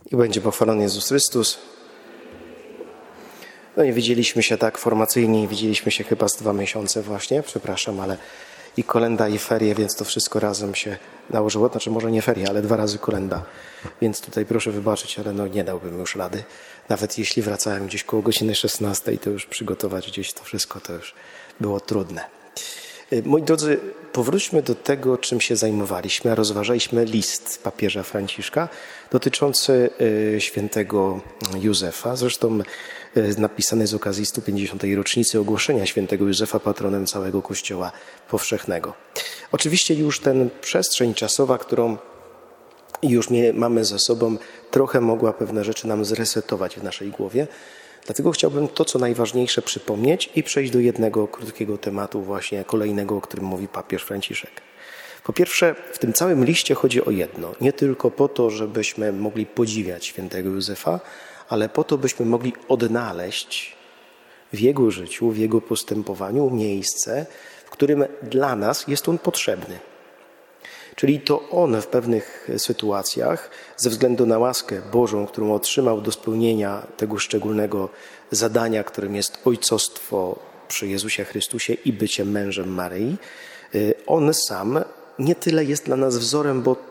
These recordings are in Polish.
I będzie pochwalony Jezus Chrystus. No nie widzieliśmy się tak formacyjnie, widzieliśmy się chyba z 2 miesiące właśnie, przepraszam, ale i kolenda, i ferie, więc to wszystko razem się nałożyło. Znaczy może nie ferie, ale 2 razy kolenda. Więc tutaj proszę wybaczyć, ale no nie dałbym już rady. Nawet jeśli wracałem gdzieś koło godziny 16, to już przygotować gdzieś to wszystko, to już było trudne. Moi drodzy, powróćmy do tego, czym się zajmowaliśmy, a rozważaliśmy list papieża Franciszka dotyczący świętego Józefa, zresztą napisany z okazji 150. rocznicy ogłoszenia świętego Józefa patronem całego Kościoła powszechnego. Oczywiście już ten przestrzeń czasowa, którą już mamy za sobą, trochę mogła pewne rzeczy nam zresetować w naszej głowie. Dlatego chciałbym to, co najważniejsze, przypomnieć i przejść do jednego krótkiego tematu, właśnie kolejnego, o którym mówi papież Franciszek. Po pierwsze, w tym całym liście chodzi o jedno. Nie tylko po to, żebyśmy mogli podziwiać świętego Józefa, ale po to, byśmy mogli odnaleźć w jego życiu, w jego postępowaniu miejsce, w którym dla nas jest on potrzebny. Czyli to on w pewnych sytuacjach, ze względu na łaskę Bożą, którą otrzymał do spełnienia tego szczególnego zadania, którym jest ojcostwo przy Jezusie Chrystusie i bycie mężem Maryi, on sam nie tyle jest dla nas wzorem, bo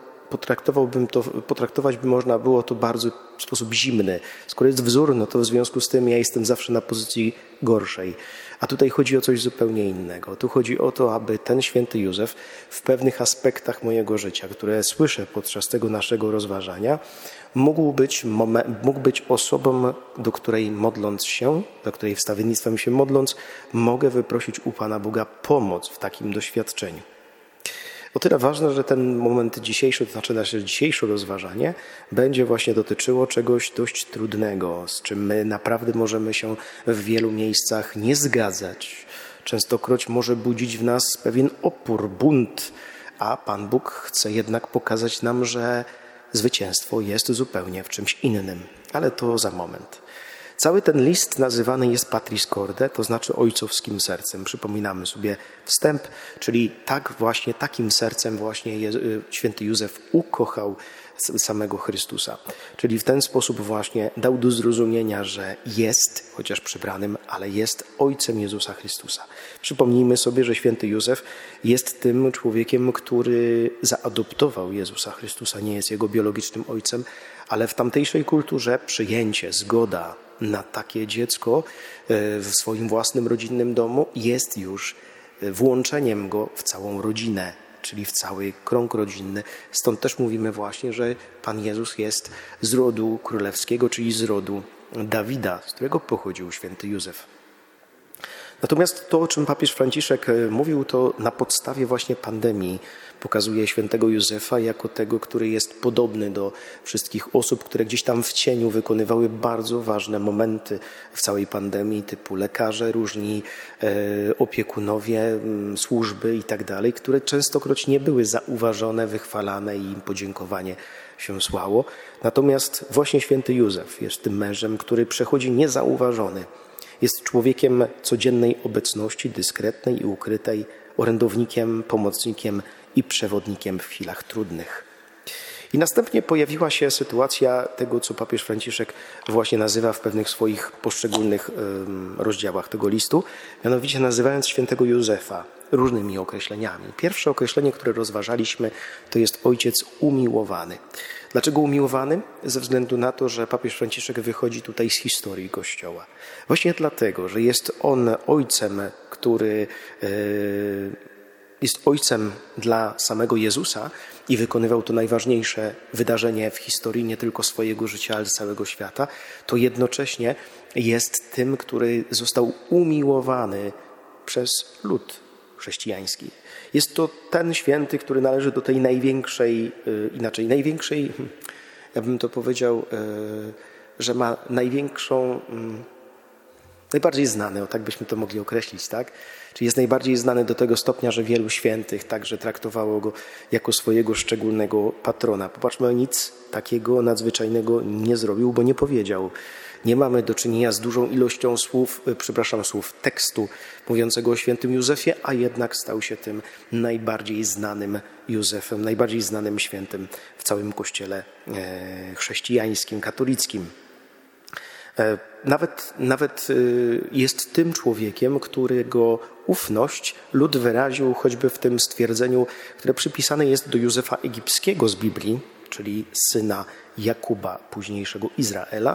potraktować by można było to bardzo w sposób zimny. Skoro jest wzór, no to w związku z tym ja jestem zawsze na pozycji gorszej. A tutaj chodzi o coś zupełnie innego. Tu chodzi o to, aby ten święty Józef w pewnych mojego życia, które słyszę podczas tego naszego rozważania, mógł być osobą, do której modląc się, do której wstawiennictwem się modląc, mogę wyprosić u Pana Boga pomoc w takim doświadczeniu. O tyle ważne, że ten moment dzisiejszy, to znaczy nasze dzisiejsze rozważanie, będzie właśnie dotyczyło czegoś dość trudnego, z czym my naprawdę możemy się w wielu miejscach nie zgadzać. Częstokroć może budzić w nas pewien opór, bunt, a Pan Bóg chce jednak pokazać nam, że zwycięstwo jest zupełnie w czymś innym. Ale to za moment. Cały ten list nazywany jest Patris Corde, to znaczy ojcowskim sercem. Przypominamy sobie wstęp, czyli takim sercem właśnie święty Józef ukochał samego Chrystusa. Czyli w ten sposób właśnie dał do zrozumienia, że jest, chociaż przybranym, ale jest ojcem Jezusa Chrystusa. Przypomnijmy sobie, że święty Józef jest tym człowiekiem, który zaadoptował Jezusa Chrystusa, nie jest jego biologicznym ojcem, ale w tamtejszej kulturze przyjęcie, zgoda na takie dziecko w swoim własnym rodzinnym domu jest już włączeniem go w całą rodzinę, czyli w cały krąg rodzinny. Stąd też mówimy właśnie, że Pan Jezus jest z rodu królewskiego, czyli z rodu Dawida, z którego pochodził święty Józef. Natomiast to, o czym papież Franciszek mówił, to na podstawie właśnie pandemii pokazuje świętego Józefa jako tego, który jest podobny do wszystkich osób, które gdzieś tam w cieniu wykonywały bardzo ważne momenty w całej pandemii, typu lekarze, różni opiekunowie, służby i tak dalej, które częstokroć nie były zauważone, wychwalane i im podziękowanie się słało. Natomiast właśnie święty Józef jest tym mężem, który przechodzi niezauważony. Jest człowiekiem codziennej obecności, dyskretnej i ukrytej, orędownikiem, pomocnikiem i przewodnikiem w chwilach trudnych. I następnie pojawiła się sytuacja tego, co papież Franciszek właśnie nazywa w pewnych swoich poszczególnych rozdziałach tego listu, mianowicie nazywając świętego Józefa różnymi określeniami. Pierwsze określenie, które rozważaliśmy, to jest ojciec umiłowany. Dlaczego umiłowany? Ze względu na to, że papież Franciszek wychodzi tutaj z historii Kościoła. Właśnie dlatego, że jest on ojcem, który jest ojcem dla samego Jezusa i wykonywał to najważniejsze wydarzenie w historii nie tylko swojego życia, ale całego świata, to jednocześnie jest tym, który został umiłowany przez lud chrześcijański. Jest to ten święty, który należy do tej największej, ja bym to powiedział, że ma największą Najbardziej znany, o tak byśmy to mogli określić, tak? Czyli jest najbardziej znany do tego stopnia, że wielu świętych także traktowało go jako swojego szczególnego patrona. Popatrzmy, nic takiego nadzwyczajnego nie zrobił, bo nie powiedział. Nie mamy do czynienia z dużą ilością słów tekstu mówiącego o świętym Józefie, a jednak stał się tym najbardziej znanym Józefem, najbardziej znanym świętym w całym Kościele chrześcijańskim, katolickim. Nawet jest tym człowiekiem, którego ufność lud wyraził choćby w tym stwierdzeniu, które przypisane jest do Józefa Egipskiego z Biblii, czyli syna Jakuba, późniejszego Izraela,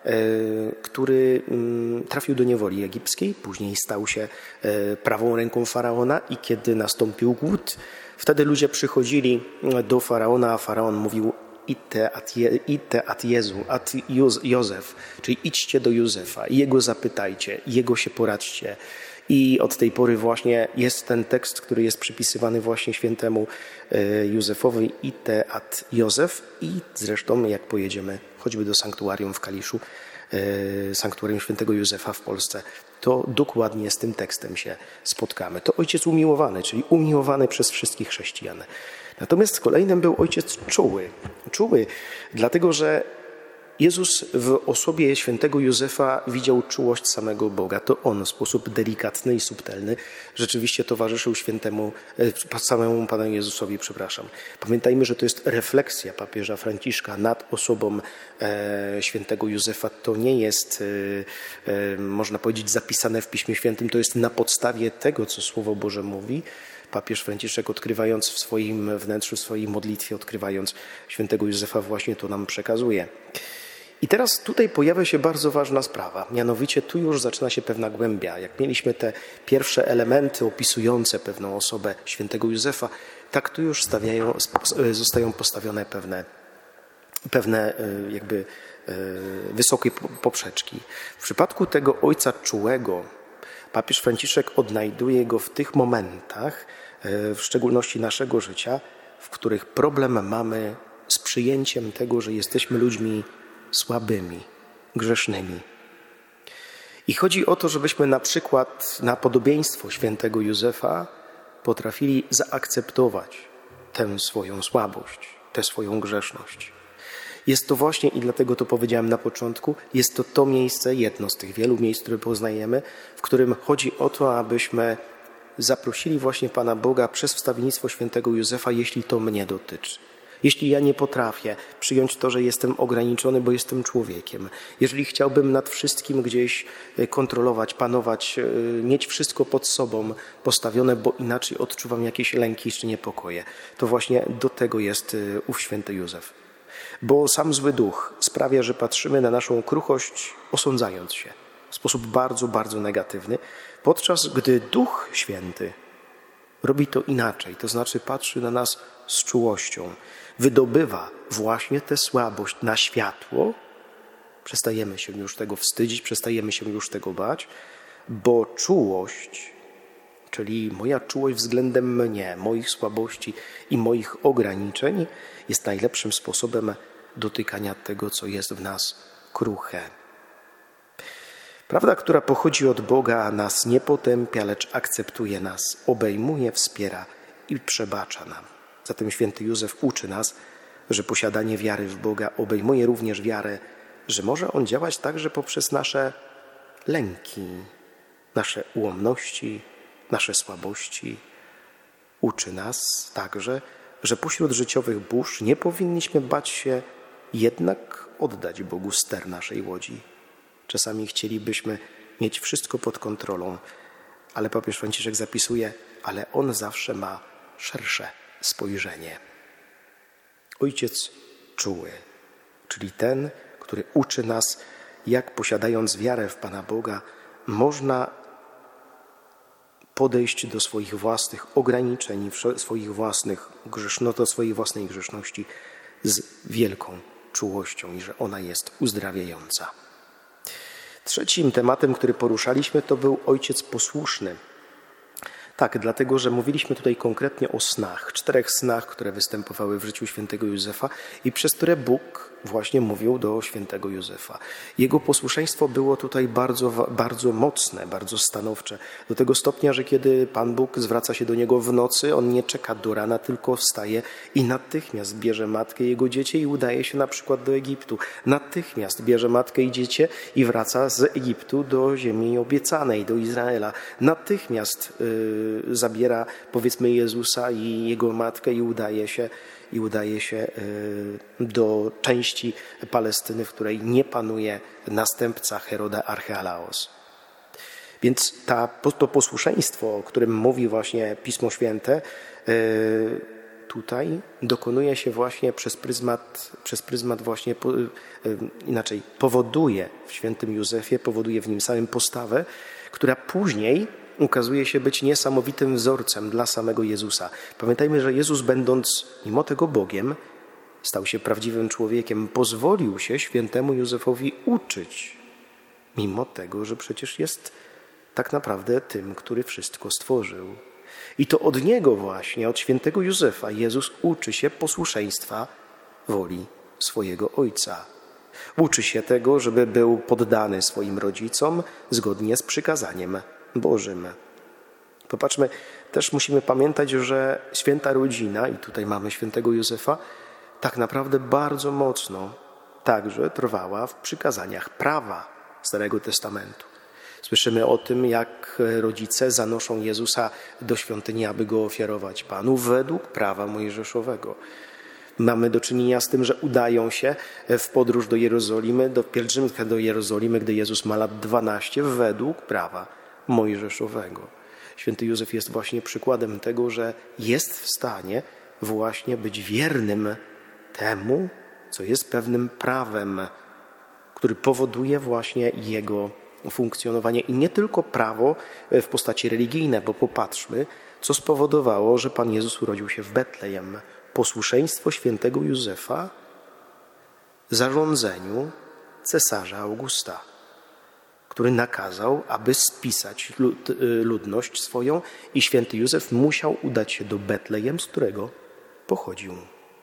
który trafił do niewoli egipskiej, później stał się prawą ręką faraona i kiedy nastąpił głód, wtedy ludzie przychodzili do faraona, a faraon mówił: Ite at Józef, czyli idźcie do Józefa i jego zapytajcie, jego się poradźcie. I od tej pory właśnie jest ten tekst, który jest przypisywany właśnie świętemu Józefowi, Ite at Józef. I zresztą jak pojedziemy choćby do sanktuarium w Kaliszu, sanktuarium świętego Józefa w Polsce, to dokładnie z tym tekstem się spotkamy. To ojciec umiłowany, czyli umiłowany przez wszystkich chrześcijan. Natomiast kolejnym był ojciec czuły. Czuły, dlatego że Jezus w osobie świętego Józefa widział czułość samego Boga. To on w sposób delikatny i subtelny rzeczywiście towarzyszył samemu Panu Jezusowi. Pamiętajmy, że to jest refleksja papieża Franciszka nad osobą świętego Józefa. To nie jest, można powiedzieć, zapisane w Piśmie Świętym. To jest na podstawie tego, co Słowo Boże mówi. Papież Franciszek, odkrywając w swoim wnętrzu, w swojej modlitwie, odkrywając świętego Józefa, właśnie to nam przekazuje. I teraz tutaj pojawia się bardzo ważna sprawa, mianowicie tu już zaczyna się pewna głębia. Jak mieliśmy te pierwsze elementy opisujące pewną osobę świętego Józefa, tak tu już zostają postawione pewne jakby wysokie poprzeczki. W przypadku tego ojca czułego papież Franciszek odnajduje go w tych momentach, w szczególności naszego życia, w których problem mamy z przyjęciem tego, że jesteśmy ludźmi słabymi, grzesznymi. I chodzi o to, żebyśmy na przykład na podobieństwo świętego Józefa potrafili zaakceptować tę swoją słabość, tę swoją grzeszność. Jest to właśnie, i dlatego to powiedziałem na początku, jest to miejsce, jedno z tych wielu miejsc, które poznajemy, w którym chodzi o to, abyśmy zaprosili właśnie Pana Boga przez wstawiennictwo świętego Józefa, jeśli to mnie dotyczy. Jeśli ja nie potrafię przyjąć to, że jestem ograniczony, bo jestem człowiekiem, jeżeli chciałbym nad wszystkim gdzieś kontrolować, panować, mieć wszystko pod sobą postawione, bo inaczej odczuwam jakieś lęki czy niepokoje, to właśnie do tego jest ów święty Józef. Bo sam zły duch sprawia, że patrzymy na naszą kruchość, osądzając się w sposób bardzo, bardzo negatywny, podczas gdy Duch Święty robi to inaczej, to znaczy patrzy na nas z czułością, wydobywa właśnie tę słabość na światło. Przestajemy się już tego wstydzić, przestajemy się już tego bać, bo czułość, czyli moja czułość względem mnie, moich słabości i moich ograniczeń, jest najlepszym sposobem dotykania tego, co jest w nas kruche. Prawda, która pochodzi od Boga, nas nie potępia, lecz akceptuje nas, obejmuje, wspiera i przebacza nam. Zatem święty Józef uczy nas, że posiadanie wiary w Boga obejmuje również wiarę, że może On działać także poprzez nasze lęki, nasze ułomności, nasze słabości. Uczy nas także, że pośród życiowych burz nie powinniśmy bać się jednak oddać Bogu ster naszej łodzi. Czasami chcielibyśmy mieć wszystko pod kontrolą, ale papież Franciszek zapisuje, ale on zawsze ma szersze spojrzenie. Ojciec czuły, czyli ten, który uczy nas, jak posiadając wiarę w Pana Boga, można podejść do swoich własnych ograniczeń, do swojej własnej grzeszności z wielką czułością i że ona jest uzdrawiająca. Trzecim tematem, który poruszaliśmy, to był ojciec posłuszny. Tak, dlatego, że mówiliśmy tutaj konkretnie o snach, 4 snach, które występowały w życiu świętego Józefa i przez które Bóg właśnie mówił do świętego Józefa. Jego posłuszeństwo było tutaj bardzo mocne, bardzo stanowcze. Do tego stopnia, że kiedy Pan Bóg zwraca się do niego w nocy, on nie czeka do rana, tylko wstaje i natychmiast bierze matkę i jego dziecię i udaje się na przykład do Egiptu. Natychmiast bierze matkę i dziecię i wraca z Egiptu do ziemi obiecanej, do Izraela. Natychmiast zabiera, powiedzmy, Jezusa i jego matkę i udaje się do części Palestyny, w której nie panuje następca Heroda Archealaos. Więc to posłuszeństwo, o którym mówi właśnie Pismo Święte, tutaj dokonuje się właśnie przez pryzmat właśnie, powoduje w świętym Józefie, powoduje w nim samym postawę, która później ukazuje się być niesamowitym wzorcem dla samego Jezusa. Pamiętajmy, że Jezus, będąc mimo tego Bogiem, stał się prawdziwym człowiekiem, pozwolił się świętemu Józefowi uczyć, mimo tego, że przecież jest tak naprawdę tym, który wszystko stworzył. I to od niego właśnie, od świętego Józefa, Jezus uczy się posłuszeństwa woli swojego Ojca. Uczy się tego, żeby był poddany swoim rodzicom zgodnie z przykazaniem Bożym. Popatrzmy, też musimy pamiętać, że święta rodzina, i tutaj mamy świętego Józefa, tak naprawdę bardzo mocno także trwała w przykazaniach prawa Starego Testamentu. Słyszymy o tym, jak rodzice zanoszą Jezusa do świątyni, aby go ofiarować Panu według prawa mojżeszowego. Mamy do czynienia z tym, że udają się w podróż do Jerozolimy, do pielgrzymkę do Jerozolimy, gdy Jezus ma lat 12, według prawa mojżeszowego. Święty Józef jest właśnie przykładem tego, że jest w stanie właśnie być wiernym temu, co jest pewnym prawem, który powoduje właśnie jego funkcjonowanie. I nie tylko prawo w postaci religijnej, bo popatrzmy, co spowodowało, że Pan Jezus urodził się w Betlejem. Posłuszeństwo świętego Józefa zarządzeniu cesarza Augusta, który nakazał, aby spisać ludność swoją, i święty Józef musiał udać się do Betlejem, z którego pochodził.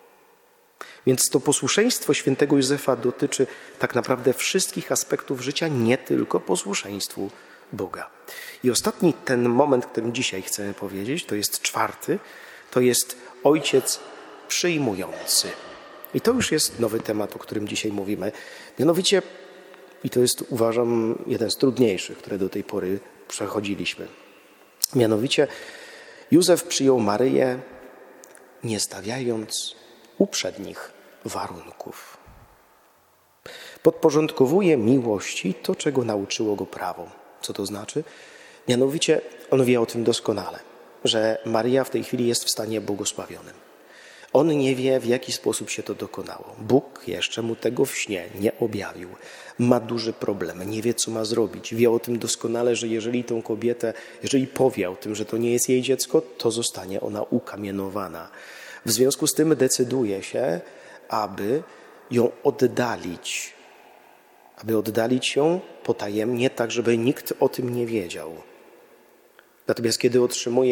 Więc to posłuszeństwo świętego Józefa dotyczy tak naprawdę wszystkich aspektów życia, nie tylko posłuszeństwu Boga. I ostatni ten moment, którym dzisiaj chcemy powiedzieć, to jest 4, to jest ojciec przyjmujący. I to już jest nowy temat, o którym dzisiaj mówimy. Mianowicie, i to jest, uważam, jeden z trudniejszych, które do tej pory przechodziliśmy. Mianowicie Józef przyjął Maryję, nie stawiając uprzednich warunków. Podporządkowuje miłości to, czego nauczyło go prawo. Co to znaczy? Mianowicie on wie o tym doskonale, że Maryja w tej chwili jest w stanie błogosławionym. On nie wie, w jaki sposób się to dokonało. Bóg jeszcze mu tego w śnie nie objawił. Ma duży problem, nie wie, co ma zrobić. Wie o tym doskonale, że jeżeli tą kobietę, jeżeli powie o tym, że to nie jest jej dziecko, to zostanie ona ukamienowana. W związku z tym decyduje się, aby ją oddalić. Aby oddalić ją potajemnie, tak żeby nikt o tym nie wiedział. Natomiast kiedy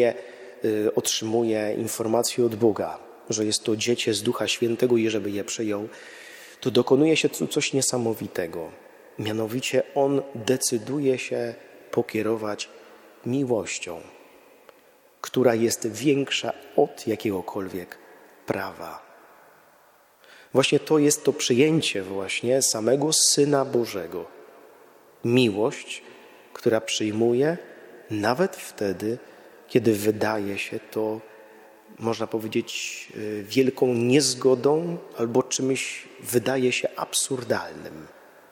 otrzymuje informację od Boga, że jest to dziecię z Ducha Świętego i żeby je przyjął, to dokonuje się coś niesamowitego. Mianowicie on decyduje się pokierować miłością, która jest większa od jakiegokolwiek prawa. Właśnie to jest to przyjęcie właśnie samego Syna Bożego. Miłość, która przyjmuje nawet wtedy, kiedy wydaje się to, można powiedzieć, wielką niezgodą albo czymś wydaje się absurdalnym.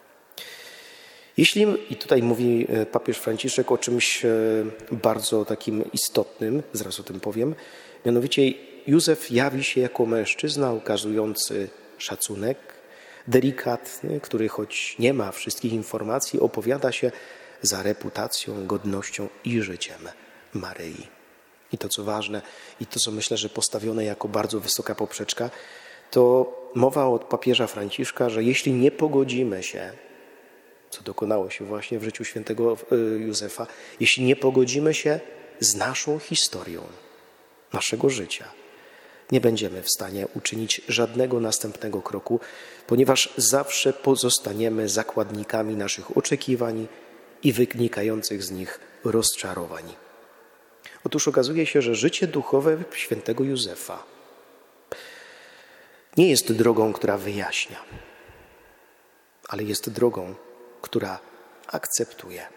I tutaj mówi papież Franciszek o czymś bardzo takim istotnym, zaraz o tym powiem, mianowicie Józef jawi się jako mężczyzna okazujący szacunek, delikatny, który choć nie ma wszystkich informacji, opowiada się za reputacją, godnością i życiem Maryi. I to, co ważne, i to, co myślę, że postawione jako bardzo wysoka poprzeczka, to mowa od papieża Franciszka, że jeśli nie pogodzimy się, co dokonało się właśnie w życiu świętego Józefa, jeśli nie pogodzimy się z naszą historią, naszego życia, nie będziemy w stanie uczynić żadnego następnego kroku, ponieważ zawsze pozostaniemy zakładnikami naszych oczekiwań i wynikających z nich rozczarowań. Otóż okazuje się, że życie duchowe świętego Józefa nie jest drogą, która wyjaśnia, ale jest drogą, która akceptuje.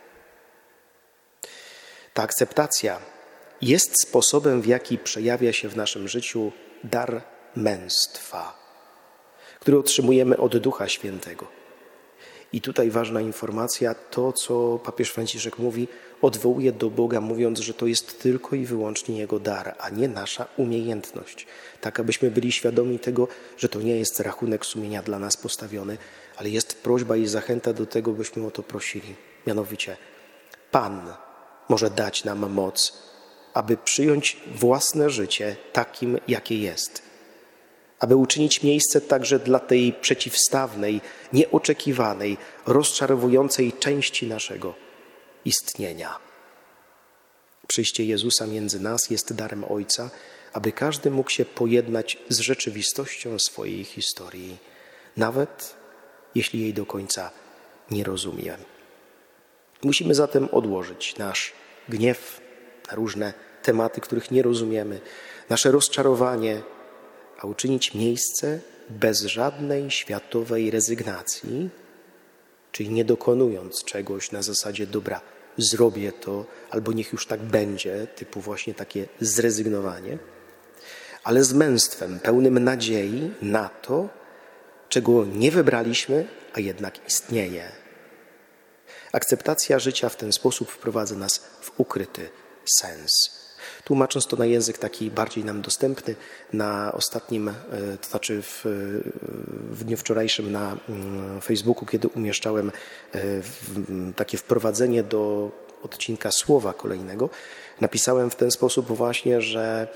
Ta akceptacja jest sposobem, w jaki przejawia się w naszym życiu dar męstwa, który otrzymujemy od Ducha Świętego. I tutaj ważna informacja, to co papież Franciszek mówi, odwołuje do Boga, mówiąc, że to jest tylko i wyłącznie Jego dar, a nie nasza umiejętność. Tak, abyśmy byli świadomi tego, że to nie jest rachunek sumienia dla nas postawiony, ale jest prośba i zachęta do tego, byśmy o to prosili. Mianowicie, Pan może dać nam moc, aby przyjąć własne życie takim, jakie jest. Aby uczynić miejsce także dla tej przeciwstawnej, nieoczekiwanej, rozczarowującej części naszego istnienia. Przyjście Jezusa między nas jest darem Ojca, aby każdy mógł się pojednać z rzeczywistością swojej historii, nawet jeśli jej do końca nie rozumie. Musimy zatem odłożyć nasz gniew na różne tematy, których nie rozumiemy, nasze rozczarowanie, a uczynić miejsce bez żadnej światowej rezygnacji, czyli nie dokonując czegoś na zasadzie dobra, zrobię to, albo niech już tak będzie, typu właśnie takie zrezygnowanie, ale z męstwem pełnym nadziei na to, czego nie wybraliśmy, a jednak istnieje. Akceptacja życia w ten sposób wprowadza nas w ukryty sens. Tłumacząc to na język taki bardziej nam dostępny, na ostatnim, to znaczy w dniu wczorajszym na Facebooku, kiedy umieszczałem takie wprowadzenie do odcinka Słowa kolejnego, napisałem w ten sposób właśnie, że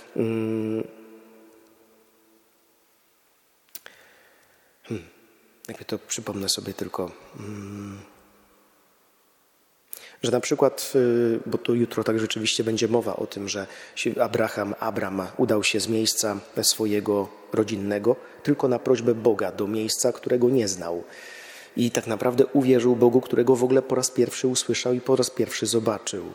jakby to przypomnę sobie tylko, że na przykład, bo to jutro tak rzeczywiście będzie mowa o tym, że Abram udał się z miejsca swojego rodzinnego tylko na prośbę Boga do miejsca, którego nie znał. I tak naprawdę uwierzył Bogu, którego w ogóle po raz pierwszy usłyszał i po raz pierwszy zobaczył.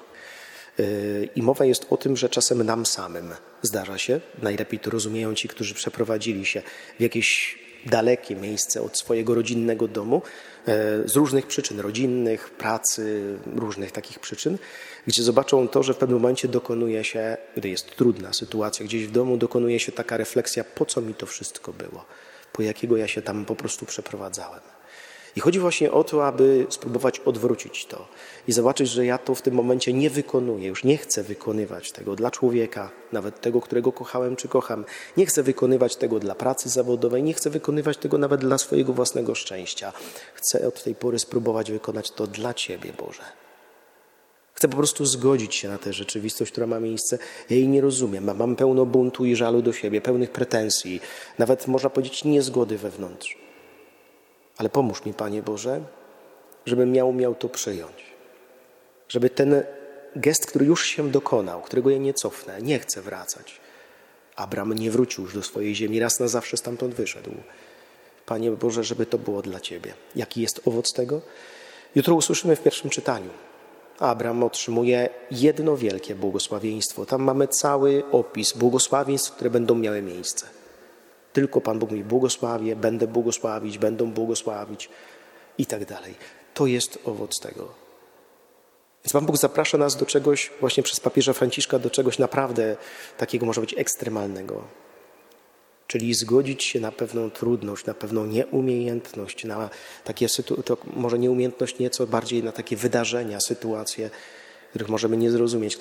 I mowa jest o tym, że czasem nam samym zdarza się, najlepiej to rozumieją ci, którzy przeprowadzili się w jakieś dalekie miejsce od swojego rodzinnego domu, z różnych przyczyn rodzinnych, pracy, różnych takich przyczyn, gdzie zobaczą to, że w pewnym momencie dokonuje się, gdy jest trudna sytuacja gdzieś w domu, dokonuje się taka refleksja, po co mi to wszystko było, po jakiego ja się tam po prostu przeprowadzałem. I chodzi właśnie o to, aby spróbować odwrócić to i zobaczyć, że ja to w tym momencie nie wykonuję, już nie chcę wykonywać tego dla człowieka, nawet tego, którego kochałem czy kocham. Nie chcę wykonywać tego dla pracy zawodowej, nie chcę wykonywać tego nawet dla swojego własnego szczęścia. Chcę od tej pory spróbować wykonać to dla Ciebie, Boże. Chcę po prostu zgodzić się na tę rzeczywistość, która ma miejsce. Ja jej nie rozumiem. Mam pełno buntu i żalu do siebie, pełnych pretensji, nawet można powiedzieć niezgody wewnątrz. Ale pomóż mi, Panie Boże, żebym miał to przyjąć. Żeby ten gest, który już się dokonał, którego ja nie cofnę, nie chcę wracać. Abram nie wrócił już do swojej ziemi, raz na zawsze stamtąd wyszedł. Panie Boże, żeby to było dla Ciebie. Jaki jest owoc tego? Jutro usłyszymy w pierwszym czytaniu. Abram otrzymuje jedno wielkie błogosławieństwo. Tam mamy cały opis błogosławieństw, które będą miały miejsce. Tylko Pan Bóg mi błogosławię, będę błogosławić, będą błogosławić i tak dalej. To jest owoc tego. Więc Pan Bóg zaprasza nas do czegoś, właśnie przez papieża Franciszka, do czegoś naprawdę takiego może być ekstremalnego. Czyli zgodzić się na pewną trudność, na pewną nieumiejętność, na takie to może nieumiejętność nieco bardziej na takie wydarzenia, sytuacje, których możemy nie zrozumieć,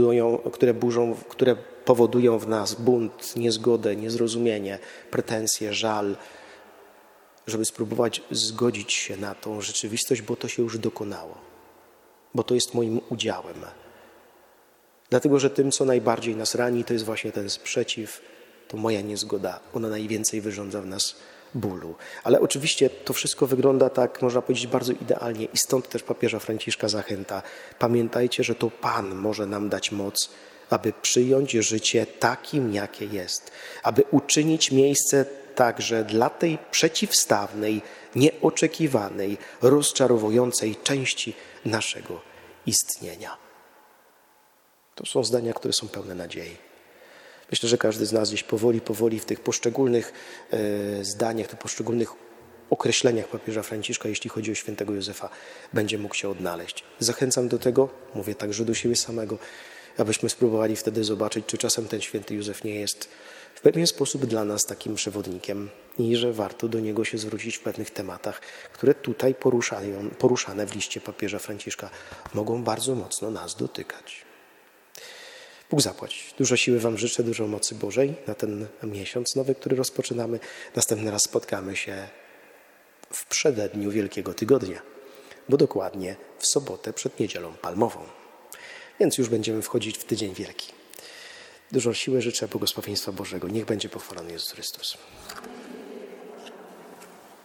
które powodują w nas bunt, niezgodę, niezrozumienie, pretensje, żal, żeby spróbować zgodzić się na tą rzeczywistość, bo to się już dokonało, bo to jest moim udziałem. Dlatego, że tym, co najbardziej nas rani, to jest właśnie ten sprzeciw, to moja niezgoda. Ona najwięcej wyrządza w nas bólu. Ale oczywiście to wszystko wygląda tak, można powiedzieć, bardzo idealnie i stąd też papieża Franciszka zachęta. Pamiętajcie, że to Pan może nam dać moc, aby przyjąć życie takim, jakie jest. Aby uczynić miejsce także dla tej przeciwstawnej, nieoczekiwanej, rozczarowującej części naszego istnienia. To są zdania, które są pełne nadziei. Myślę, że każdy z nas gdzieś powoli w tych poszczególnych zdaniach, tych poszczególnych określeniach papieża Franciszka, jeśli chodzi o świętego Józefa, będzie mógł się odnaleźć. Zachęcam do tego, mówię także do siebie samego, abyśmy spróbowali wtedy zobaczyć, czy czasem ten święty Józef nie jest w pewien sposób dla nas takim przewodnikiem i że warto do niego się zwrócić w pewnych tematach, które tutaj poruszane w liście papieża Franciszka mogą bardzo mocno nas dotykać. Bóg zapłać. Dużo siły Wam życzę, dużo mocy Bożej na ten miesiąc nowy, który rozpoczynamy. Następny raz spotkamy się w przededniu Wielkiego Tygodnia, bo dokładnie w sobotę przed Niedzielą Palmową. Więc już będziemy wchodzić w Tydzień Wielki. Dużo siły życzę, błogosławieństwa Bożego. Niech będzie pochwalony Jezus Chrystus.